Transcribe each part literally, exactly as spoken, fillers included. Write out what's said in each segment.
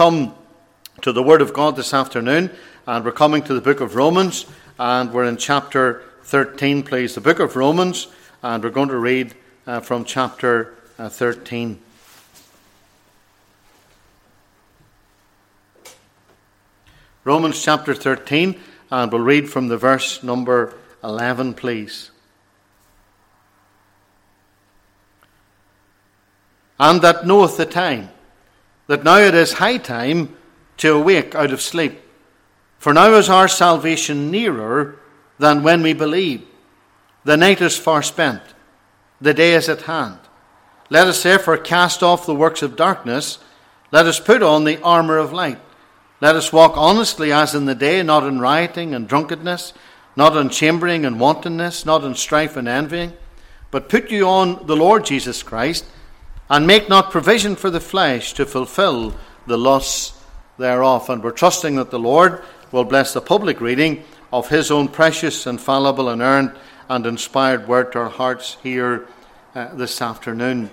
Come to the Word of God this afternoon, and we're coming to the book of Romans, and we're in chapter thirteen, please. The book of Romans, and we're going to read uh, from chapter uh, thirteen. Romans chapter thirteen, and we'll read from the verse number eleven, please. And that knoweth the time, that now it is high time to awake out of sleep. For now is our salvation nearer than when we believed. The night is far spent, the day is at hand. Let us therefore cast off the works of darkness, let us put on the armour of light. Let us walk honestly as in the day, not in rioting and drunkenness, not in chambering and wantonness, not in strife and envying, but put you on the Lord Jesus Christ, and make not provision for the flesh to fulfill the lusts thereof. And we're trusting that the Lord will bless the public reading of his own precious, infallible, and earned and inspired word to our hearts here uh, this afternoon.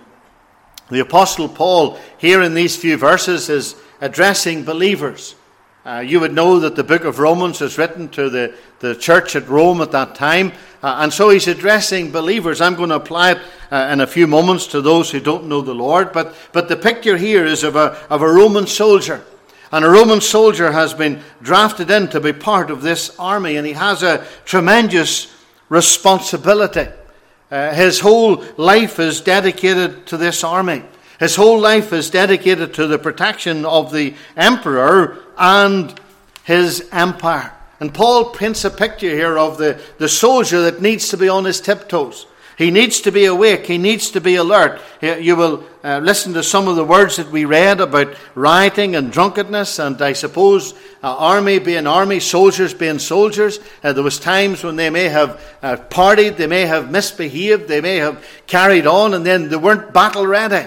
The Apostle Paul, here in these few verses, is addressing believers. Uh, you would know that the book of Romans is written to the, the church at Rome at that time. Uh, and so he's addressing believers. I'm going to apply it uh, in a few moments to those who don't know the Lord. But, but the picture here is of a, of a Roman soldier. And a Roman soldier has been drafted in to be part of this army. And he has a tremendous responsibility. Uh, his whole life is dedicated to this army. His whole life is dedicated to the protection of the emperor and his empire. And Paul paints a picture here of the, the soldier that needs to be on his tiptoes. He needs to be awake. He needs to be alert. You will uh, listen to some of the words that we read about rioting and drunkenness, and I suppose uh, army being army, soldiers being soldiers. Uh, there was times when they may have uh, partied, they may have misbehaved, they may have carried on, and then they weren't battle ready.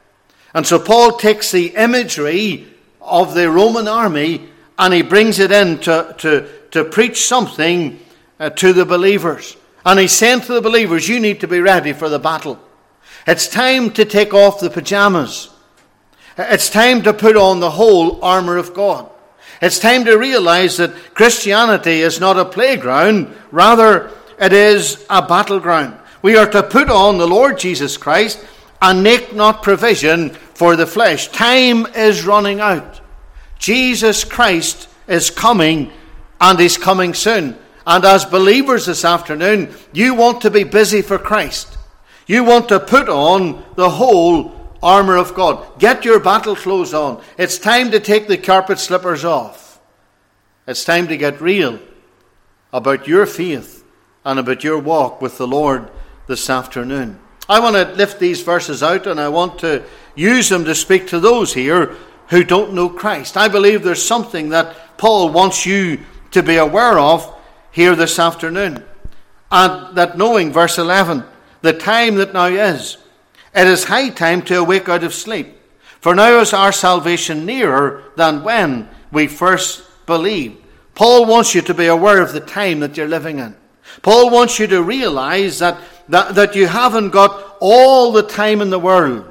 And so Paul takes the imagery of the Roman army and he brings it in to, to, to preach something uh, to the believers. And he's saying to the believers, you need to be ready for the battle. It's time to take off the pajamas. It's time to put on the whole armour of God. It's time to realize that Christianity is not a playground, rather it is a battleground. We are to put on the Lord Jesus Christ and make not provision for the flesh. Time is running out. Jesus Christ is coming, and he's coming soon. And as believers this afternoon, you want to be busy for Christ. You want to put on the whole armour of God. Get your battle clothes on. It's time to take the carpet slippers off. It's time to get real about your faith and about your walk with the Lord this afternoon. I want to lift these verses out, and I want to use them to speak to those here who don't know Christ. I believe there's something that Paul wants you to be aware of here this afternoon. And that knowing, verse eleven, the time that now is, it is high time to awake out of sleep. For now is our salvation nearer than when we first believed. Paul wants you to be aware of the time that you're living in. Paul wants you to realize that, that, that you haven't got all the time in the world.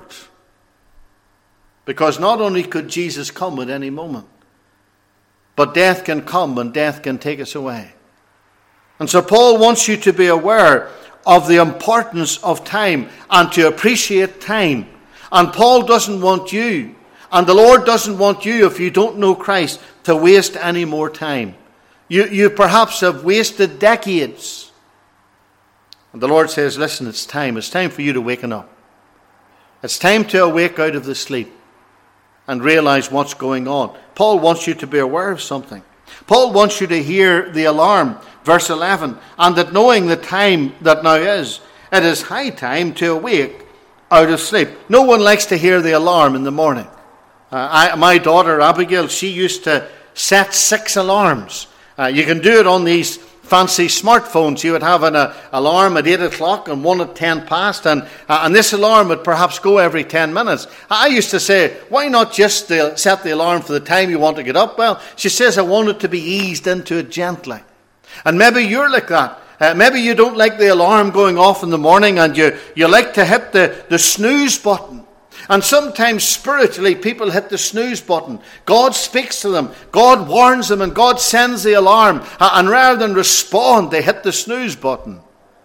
Because not only could Jesus come at any moment, but death can come and death can take us away. And so Paul wants you to be aware of the importance of time and to appreciate time. And Paul doesn't want you, and the Lord doesn't want you, if you don't know Christ, to waste any more time. You, you perhaps have wasted decades. And the Lord says, listen, it's time. It's time for you to waken up. It's time to awake out of the sleep and realize what's going on. Paul wants you to be aware of something. Paul wants you to hear the alarm, verse eleven, and that knowing the time that now is, it is high time to awake out of sleep. No one likes to hear the alarm in the morning. Uh, I, my daughter Abigail, she used to set six alarms. Uh, you can do it on these fancy smartphones. You would have an uh, alarm at eight o'clock and one at ten past, and uh, and this alarm would perhaps go every ten minutes. I used to say, why not just uh, set the alarm for the time you want to get up? Well, she says, I want it to be eased into it gently. And maybe you're like that. Uh, maybe you don't like the alarm going off in the morning, and you, you like to hit the, the snooze button. And sometimes spiritually people hit the snooze button. God speaks to them. God warns them and God sends the alarm. And rather than respond, they hit the snooze button.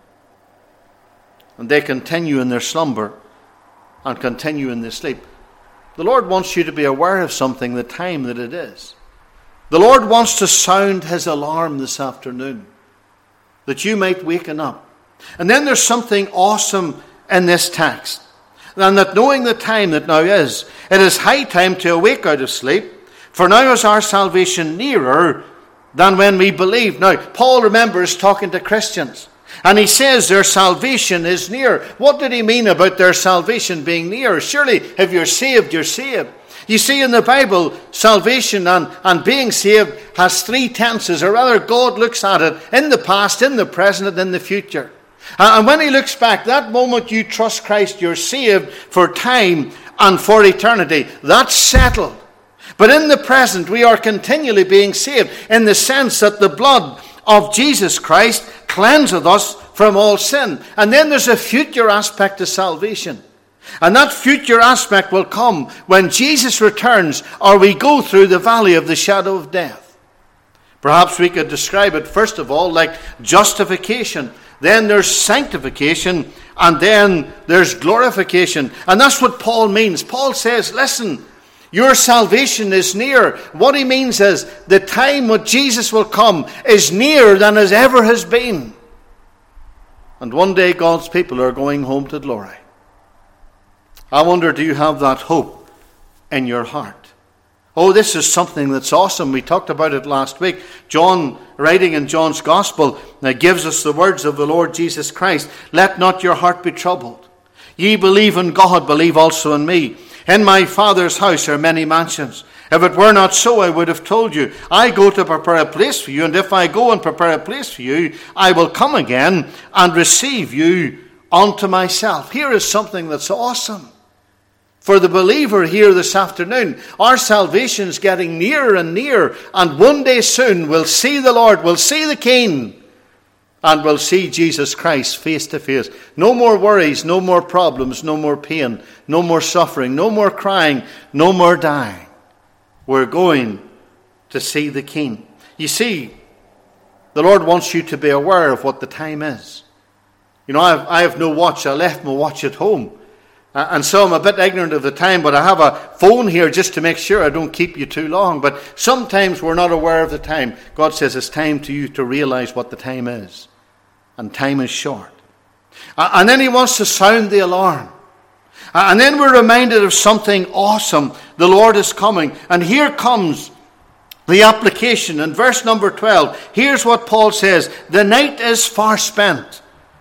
And they continue in their slumber and continue in their sleep. The Lord wants you to be aware of something, the time that it is. The Lord wants to sound his alarm this afternoon, that you might waken up. And then there's something awesome in this text. And that knowing the time that now is, it is high time to awake out of sleep, for now is our salvation nearer than when we believed. Now, Paul, remember, is talking to Christians, and he says their salvation is near. What did he mean about their salvation being near? Surely, if you're saved, you're saved. You see, in the Bible, salvation and, and being saved has three tenses, or rather, God looks at it in the past, in the present, and in the future. And when he looks back, that moment you trust Christ, you're saved for time and for eternity. That's settled. But in the present, we are continually being saved in the sense that the blood of Jesus Christ cleanseth us from all sin. And then there's a future aspect to salvation. And that future aspect will come when Jesus returns or we go through the valley of the shadow of death. Perhaps we could describe it, first of all, like justification. Then there's sanctification, and then there's glorification. And that's what Paul means. Paul says, listen, your salvation is near. What he means is the time when Jesus will come is nearer than as ever has been. And one day God's people are going home to glory. I wonder, do you have that hope in your heart? Oh, this is something that's awesome. We talked about it last week. John, writing in John's Gospel, uh, gives us the words of the Lord Jesus Christ. Let not your heart be troubled. Ye believe in God, believe also in me. In my Father's house are many mansions. If it were not so, I would have told you. I go to prepare a place for you, and if I go and prepare a place for you, I will come again and receive you unto myself. Here is something that's awesome. For the believer here this afternoon, our salvation is getting nearer and nearer, and one day soon we'll see the Lord, we'll see the King, and we'll see Jesus Christ face to face. No more worries, no more problems, no more pain, no more suffering, no more crying, no more dying. We're going to see the King. You see, the Lord wants you to be aware of what the time is. You know, I have, I have no watch. I left my watch at home. And so I'm a bit ignorant of the time, but I have a phone here just to make sure I don't keep you too long. But sometimes we're not aware of the time. God says it's time to you to realize what the time is. And time is short. And then he wants to sound the alarm. And then we're reminded of something awesome. The Lord is coming. And here comes the application. In verse number twelve, here's what Paul says. The night is far spent.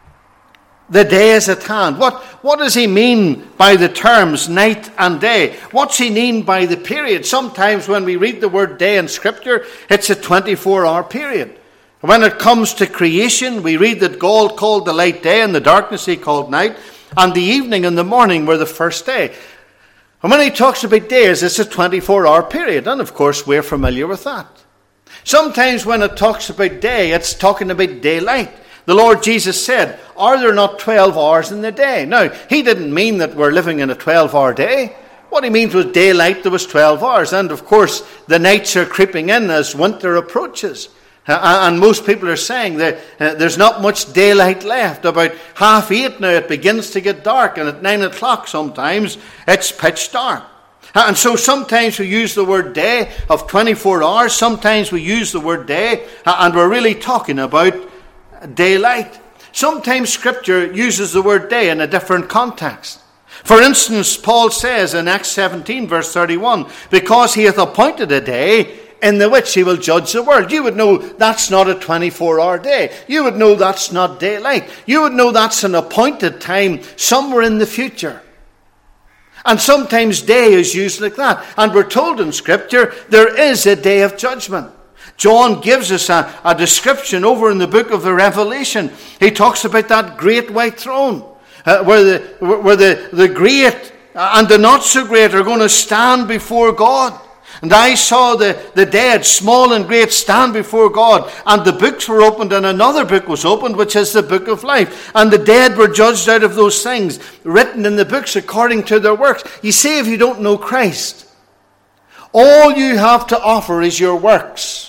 The day is at hand. What, what does he mean by the terms night and day? What's he mean by the period? Sometimes when we read the word day in Scripture, it's a twenty-four hour period. When it comes to creation, we read that God called the light day and the darkness he called night, and the evening and the morning were the first day. And when he talks about days, it's a twenty-four hour period, and of course we're familiar with that. Sometimes when it talks about day, it's talking about daylight. The Lord Jesus said, are there not twelve hours in the day? Now, he didn't mean that we're living in a twelve hour day. What he means was daylight, there was twelve hours. And of course, the nights are creeping in as winter approaches. Uh, and most people are saying that uh, there's not much daylight left. About half eight now, it begins to get dark. And at nine o'clock sometimes, it's pitch dark. And so sometimes we use the word day of twenty-four hours. Sometimes we use the word day, and we're really talking about daylight. Sometimes Scripture uses the word day in a different context. For instance, Paul says in Acts seventeen, verse thirty-one, because he hath appointed a day in the which he will judge the world. You would know that's not a twenty-four hour day. You would know that's not daylight. You would know that's an appointed time somewhere in the future. And sometimes day is used like that. And we're told in Scripture there is a day of judgment. John gives us a, a description over in the book of the Revelation. He talks about that great white throne uh, where, the, where the, the great and the not so great are going to stand before God. And I saw the, the dead, small and great, stand before God. And the books were opened, and another book was opened, which is the book of life. And the dead were judged out of those things written in the books according to their works. You see, if you don't know Christ, all you have to offer is your works.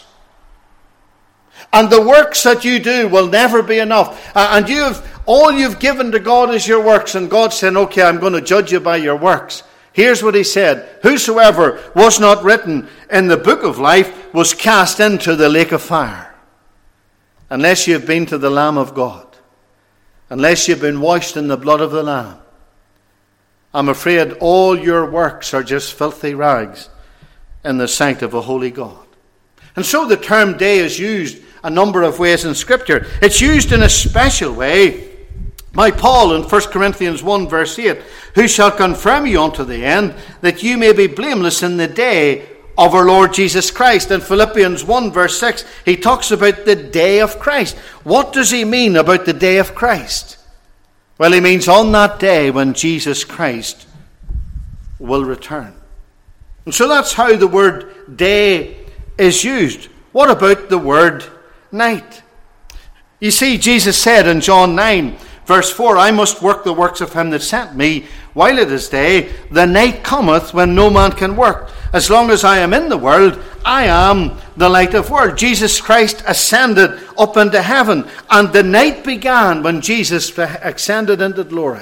And the works that you do will never be enough. Uh, and you have, all you've given to God is your works. And God said, okay, I'm going to judge you by your works. Here's what he said. Whosoever was not written in the book of life was cast into the lake of fire. Unless you've been to the Lamb of God. Unless you've been washed in the blood of the Lamb. I'm afraid all your works are just filthy rags in the sight of a holy God. And so the term day is used a number of ways in Scripture. It's used in a special way by Paul in First Corinthians one verse eight, who shall confirm you unto the end, that you may be blameless in the day of our Lord Jesus Christ. In Philippians one verse six, he talks about the day of Christ. What does he mean about the day of Christ? Well, he means on that day when Jesus Christ will return. And so that's how the word day is used. What about the word night? You see, Jesus said in John nine, verse four, I must work the works of him that sent me while it is day. The night cometh when no man can work. As long as I am in the world, I am the light of the world. Jesus Christ ascended up into heaven, and the night began when Jesus ascended into glory.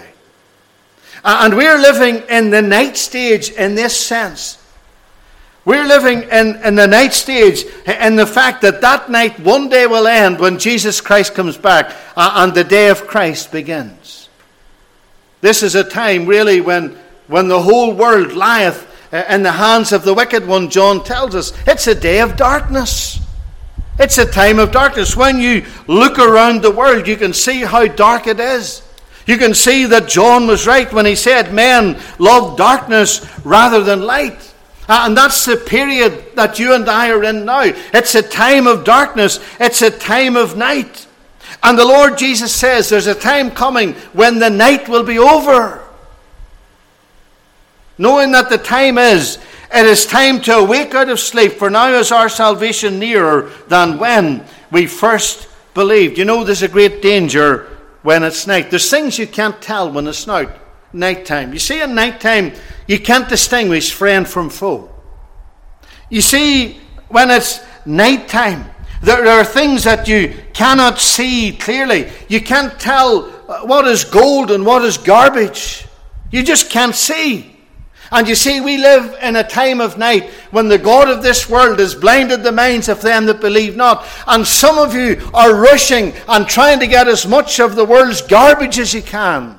And we're living in the night stage in this sense. We're living in, in the night stage in the fact that that night one day will end when Jesus Christ comes back uh, and the day of Christ begins. This is a time really when, when the whole world lieth in the hands of the wicked one. John tells us it's a day of darkness. It's a time of darkness. When you look around the world, you can see how dark it is. You can see that John was right when he said men love darkness rather than light. And that's the period that you and I are in now. It's a time of darkness. It's a time of night. And the Lord Jesus says there's a time coming when the night will be over. Knowing that the time is, it is time to awake out of sleep, for now is our salvation nearer than when we first believed. You know, there's a great danger when it's night. There's things you can't tell when it's night, nighttime. You see, in nighttime, you can't distinguish friend from foe. You see, when it's nighttime, there are things that you cannot see clearly. You can't tell what is gold and what is garbage. You just can't see. And you see, we live in a time of night when the God of this world has blinded the minds of them that believe not. And some of you are rushing and trying to get as much of the world's garbage as you can.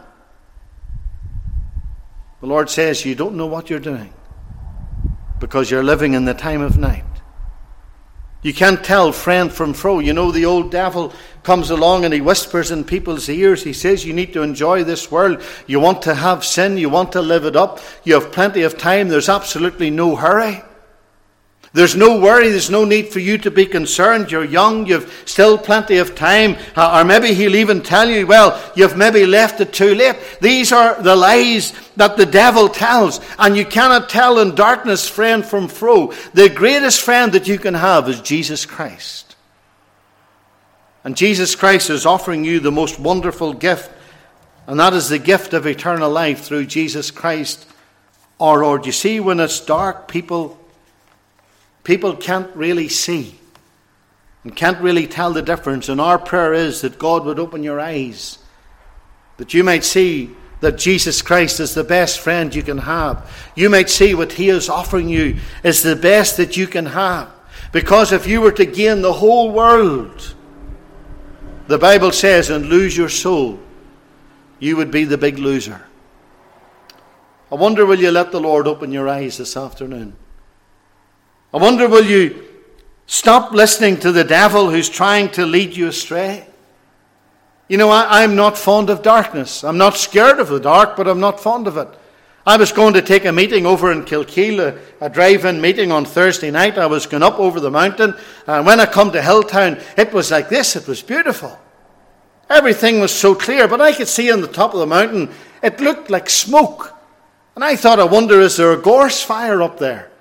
The Lord says you don't know what you're doing because you're living in the time of night. You can't tell friend from foe. You know, the old devil comes along and he whispers in people's ears. He says you need to enjoy this world. You want to have sin. You want to live it up. You have plenty of time. There's absolutely no hurry. There's no worry. There's no need for you to be concerned. You're young. You've still plenty of time. Or maybe he'll even tell you, well, you've maybe left it too late. These are the lies that the devil tells. And you cannot tell in darkness friend from foe. The greatest friend that you can have is Jesus Christ. And Jesus Christ is offering you the most wonderful gift. And that is the gift of eternal life through Jesus Christ our Lord. You see, when it's dark, people... People can't really see and can't really tell the difference. And our prayer is that God would open your eyes, that you might see that Jesus Christ is the best friend you can have. You might see what he is offering you is the best that you can have. Because if you were to gain the whole world, the Bible says, and lose your soul, you would be the big loser. I wonder, will you let the Lord open your eyes this afternoon? I wonder, will you stop listening to the devil who's trying to lead you astray? You know, I, I'm not fond of darkness. I'm not scared of the dark, but I'm not fond of it. I was going to take a meeting over in Kilkeel, a, a drive-in meeting on Thursday night. I was going up over the mountain, and when I come to Hilltown, it was like this. It was beautiful. Everything was so clear, but I could see on the top of the mountain, it looked like smoke. And I thought, I wonder, is there a gorse fire up there?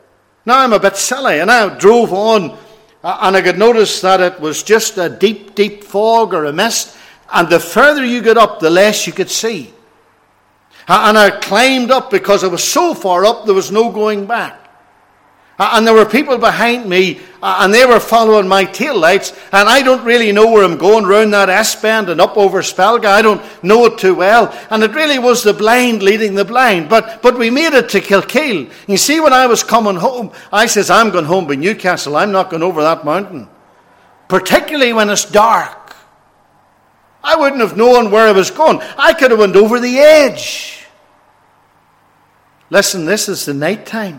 Now I'm a bit silly, and I drove on, and I could notice that it was just a deep, deep fog or a mist, and the further you get up, the less you could see. And I climbed up because I was so far up, there was no going back. And there were people behind me, and they were following my taillights, and I don't really know where I'm going, round that S-bend and up over Spelga. I don't know it too well. And it really was the blind leading the blind. But but we made it to Kilkeel. You see, when I was coming home, I says, I'm going home by Newcastle. I'm not going over that mountain. Particularly when it's dark. I wouldn't have known where I was going. I could have went over the edge. Listen, this is the night time.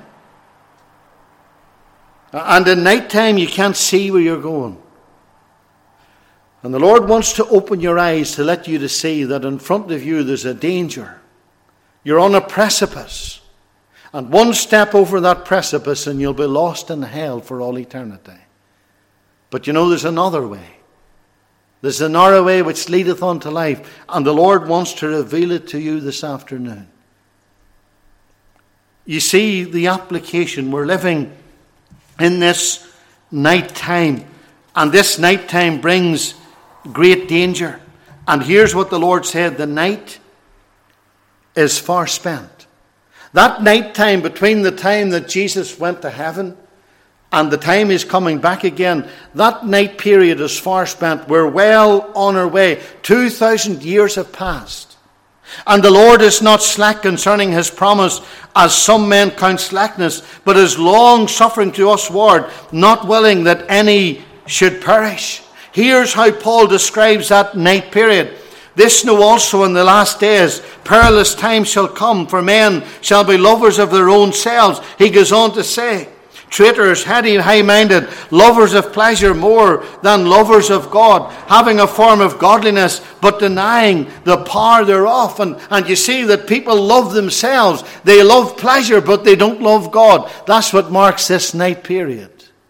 And in night time you can't see where you're going. And the Lord wants to open your eyes to let you to see that in front of you there's a danger. You're on a precipice. And one step over that precipice and you'll be lost in hell for all eternity. But you know, there's another way. There's a narrow way which leadeth unto life. And the Lord wants to reveal it to you this afternoon. You see the application. We're living in this night time, and this night time brings great danger. And here's what the Lord said: the night is far spent. That night time between the time that Jesus went to heaven and the time he's coming back again, that night period is far spent. We're well on our way. Two thousand years have passed. And the Lord is not slack concerning his promise, as some men count slackness, but is long suffering to us ward, not willing that any should perish. Here's how Paul describes that night period. This know also in the last days, perilous times shall come, for men shall be lovers of their own selves. He goes on to say, traitors, heady, high-minded, lovers of pleasure more than lovers of God, having a form of godliness, but denying the power thereof. And, and you see that people love themselves. They love pleasure, but they don't love God. That's what marks this night period.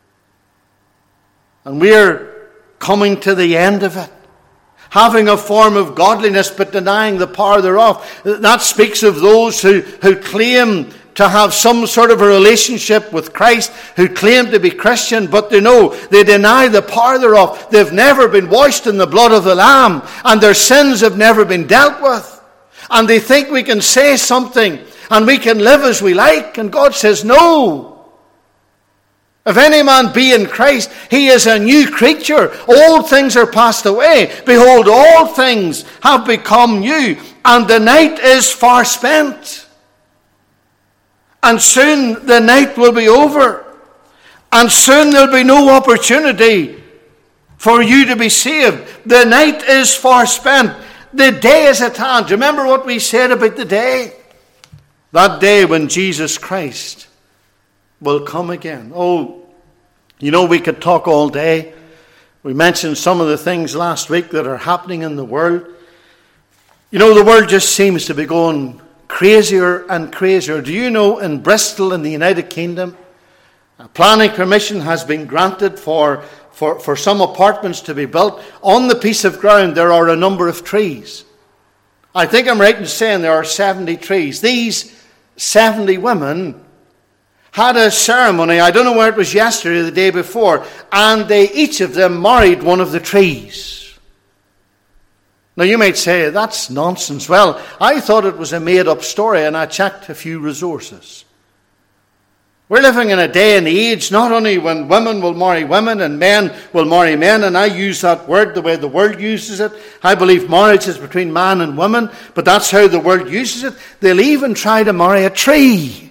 And we're coming to the end of it. Having a form of godliness, but denying the power thereof. That speaks of those who, who claim to have some sort of a relationship with Christ, who claim to be Christian, but they know they deny the power thereof. They've never been washed in the blood of the Lamb, and their sins have never been dealt with. And they think we can say something, and we can live as we like, and God says, no. If any man be in Christ, he is a new creature. Old things are passed away. Behold, all things have become new, and the night is far spent. And soon the night will be over. And soon there'll be no opportunity for you to be saved. The night is far spent. The day is at hand. Do you remember what we said about the day? That day when Jesus Christ will come again. Oh, you know, we could talk all day. We mentioned some of the things last week that are happening in the world. You know, the world just seems to be going crazier and crazier. Do you know, in Bristol in the United Kingdom, a planning permission has been granted for, for, for some apartments to be built. On the piece of ground there are a number of trees. I think I'm right in saying there are seventy trees. These seventy women had a ceremony, I don't know where it was, yesterday or the day before, and they each of them married one of the trees. Now you might say, that's nonsense. Well, I thought it was a made-up story, and I checked a few resources. We're living in a day and age not only when women will marry women and men will marry men, and I use that word the way the world uses it. I believe marriage is between man and woman, but that's how the world uses it. They'll even try to marry a tree.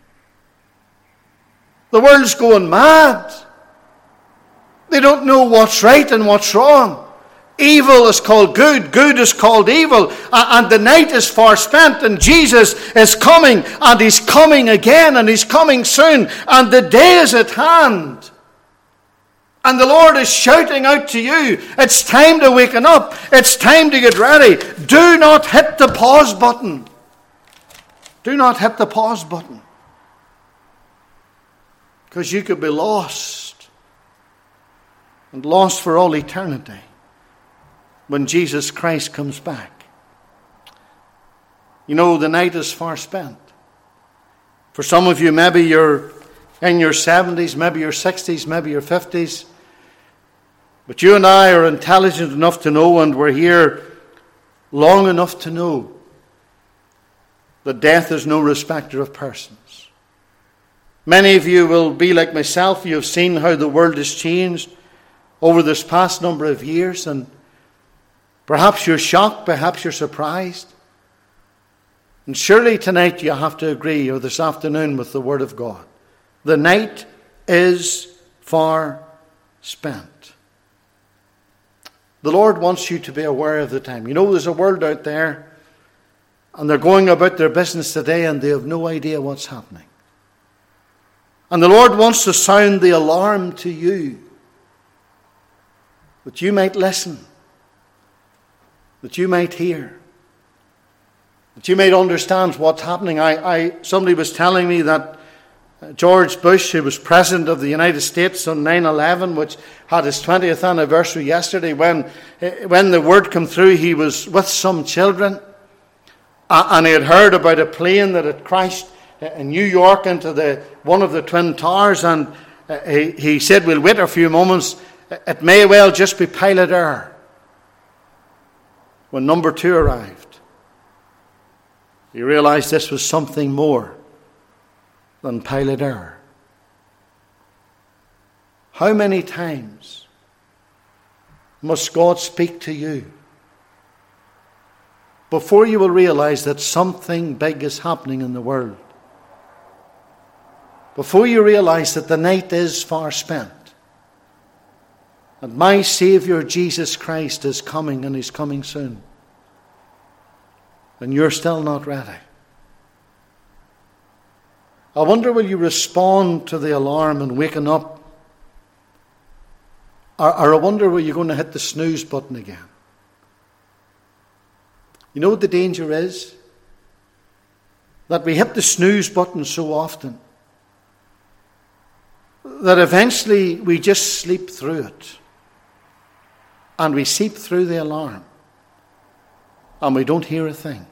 The world's going mad. They don't know what's right and what's wrong. Evil is called good, good is called evil, and the night is far spent, and Jesus is coming, and he's coming again, and he's coming soon, and the day is at hand. And the Lord is shouting out to you, it's time to waken up, it's time to get ready. Do not hit the pause button. Do not hit the pause button. Because you could be lost, and lost for all eternity, when Jesus Christ comes back. You know, the night is far spent. For some of you, maybe you're in your seventies, maybe your sixties, maybe your fifties. But you and I are intelligent enough to know, and we're here long enough to know, that death is no respecter of persons. Many of you will be like myself. You have seen how the world has changed over this past number of years, and perhaps you're shocked, perhaps you're surprised. And surely tonight you have to agree, or this afternoon, with the Word of God. The night is far spent. The Lord wants you to be aware of the time. You know, there's a world out there, and they're going about their business today, and they have no idea what's happening. And the Lord wants to sound the alarm to you, that you might listen, that you might hear, that you might understand what's happening. I, I somebody was telling me that George Bush, who was President of the United States on nine eleven, which had his twentieth anniversary yesterday, when, when the word came through, he was with some children, and he had heard about a plane that had crashed in New York into the one of the Twin Towers, and he, he said, we'll wait a few moments, it may well just be pilot error. When number two arrived, he realized this was something more than pilot error. How many times must God speak to you before you will realize that something big is happening in the world? Before you realize that the night is far spent, and my Savior Jesus Christ is coming, and He's coming soon, and you're still not ready. I wonder, will you respond to the alarm and waken up? Or, or I wonder, will you going to hit the snooze button again? You know what the danger is? That we hit the snooze button so often that eventually we just sleep through it. And we seep through the alarm. And we don't hear a thing.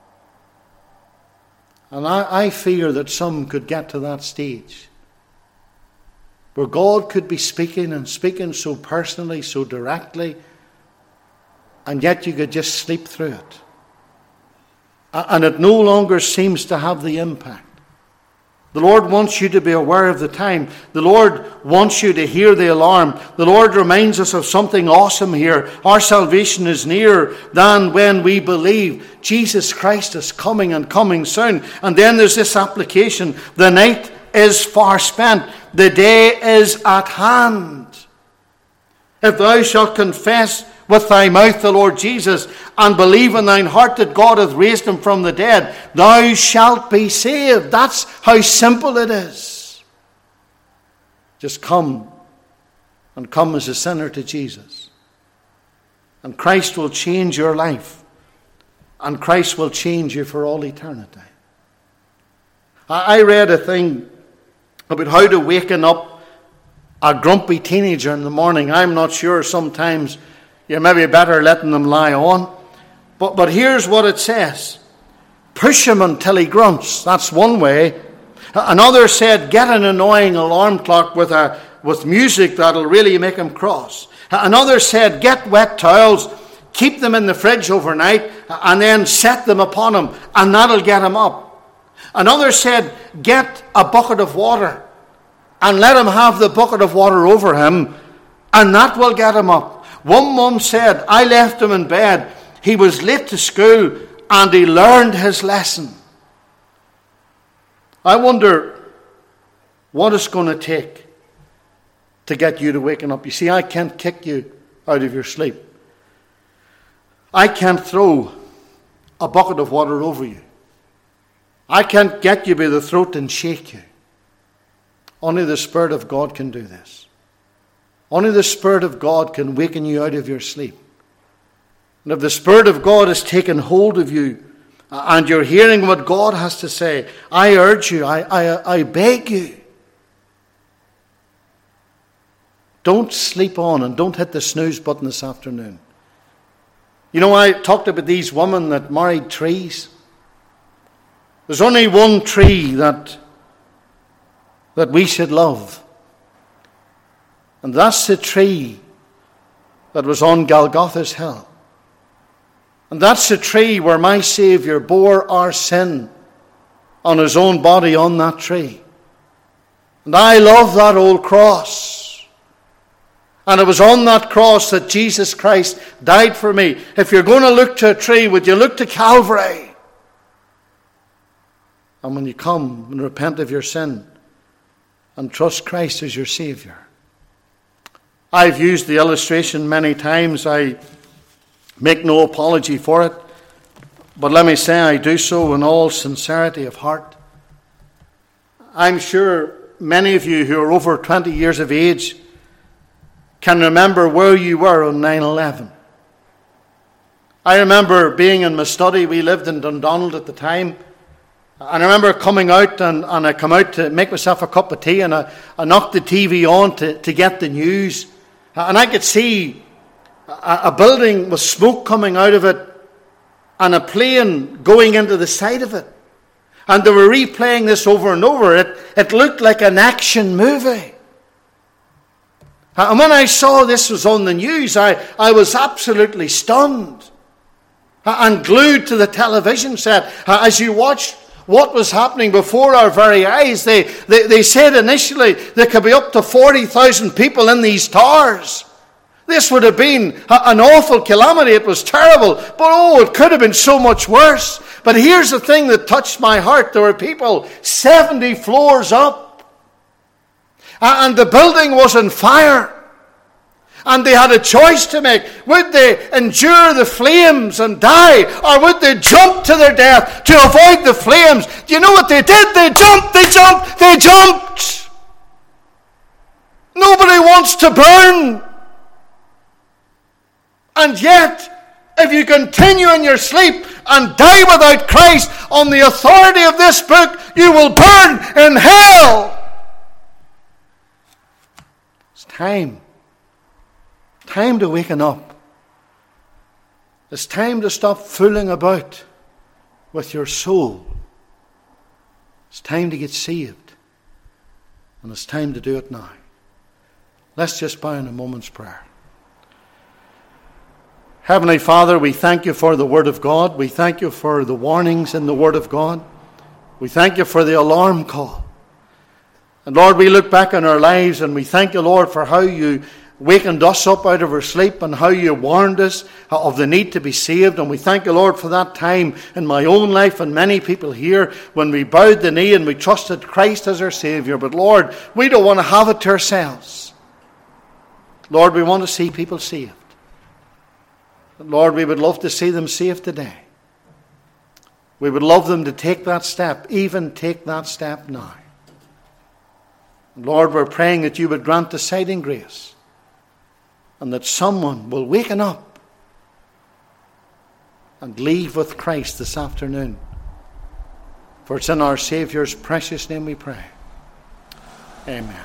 And I, I fear that some could get to that stage where God could be speaking and speaking so personally, so directly, and yet you could just sleep through it. And it no longer seems to have the impact. The Lord wants you to be aware of the time. The Lord wants you to hear the alarm. The Lord reminds us of something awesome here. Our salvation is nearer than when we believe. Jesus Christ is coming and coming soon. And then there's this application. The night is far spent. The day is at hand. If thou shalt confess with thy mouth the Lord Jesus, and believe in thine heart that God hath raised him from the dead, thou shalt be saved. That's how simple it is. Just come, and come as a sinner to Jesus. And Christ will change your life. And Christ will change you for all eternity. I read a thing about how to waken up a grumpy teenager in the morning. I'm not sure, sometimes you're maybe better letting them lie on. But, but here's what it says. Push him until he grunts. That's one way. Another said, get an annoying alarm clock with, a, with music that'll really make him cross. Another said, get wet towels, keep them in the fridge overnight, and then set them upon him, and that'll get him up. Another said, get a bucket of water, and let him have the bucket of water over him, and that will get him up. One mum said, I left him in bed. He was late to school and he learned his lesson. I wonder what it's going to take to get you to waken up. You see, I can't kick you out of your sleep. I can't throw a bucket of water over you. I can't get you by the throat and shake you. Only the Spirit of God can do this. Only the Spirit of God can waken you out of your sleep. And if the Spirit of God has taken hold of you and you're hearing what God has to say, I urge you, I, I, I beg you, don't sleep on and don't hit the snooze button this afternoon. You know, I talked about these women that married trees. There's only one tree that that we should love. And that's the tree that was on Golgotha's hill. And that's the tree where my Saviour bore our sin on his own body on that tree. And I love that old cross. And it was on that cross that Jesus Christ died for me. If you're going to look to a tree, would you look to Calvary? And when you come and repent of your sin and trust Christ as your Saviour. I've used the illustration many times. I make no apology for it. But let me say I do so in all sincerity of heart. I'm sure many of you who are over twenty years of age can remember where you were on nine eleven. I remember being in my study. We lived in Dundonald at the time. And I remember coming out, and, and I come out to make myself a cup of tea, and I, I knocked the T V on to, to get the news. And I could see a, a building with smoke coming out of it, and a plane going into the side of it. And they were replaying this over and over. It, it looked like an action movie. And when I saw this was on the news, I, I was absolutely stunned and glued to the television set. As you watched what was happening before our very eyes, they, they, they said initially there could be up to forty thousand people in these towers. This would have been an awful calamity. It was terrible. But oh, it could have been so much worse. But here's the thing that touched my heart. There were people seventy floors up. And the building was on fire. And they had a choice to make. Would they endure the flames and die? Or would they jump to their death to avoid the flames? Do you know what they did? They jumped, they jumped, they jumped. Nobody wants to burn. And yet, if you continue in your sleep and die without Christ, on the authority of this book, you will burn in hell. It's time. Time to waken up. It's time to stop fooling about with your soul. It's time to get saved. And it's time to do it now. Let's just bow in a moment's prayer. Heavenly Father, we thank you for the Word of God. We thank you for the warnings in the Word of God. We thank you for the alarm call. And Lord, we look back on our lives and we thank you, Lord, for how you wakened us up out of our sleep and how you warned us of the need to be saved. And we thank you, Lord, for that time in my own life and many people here when we bowed the knee and we trusted Christ as our Saviour. But Lord, we don't want to have it to ourselves. Lord, we want to see people saved. But Lord, we would love to see them saved today. We would love them to take that step, even take that step now. And Lord, we're praying that you would grant deciding grace and that someone will waken up and leave with Christ this afternoon. For it's in our Saviour's precious name we pray. Amen.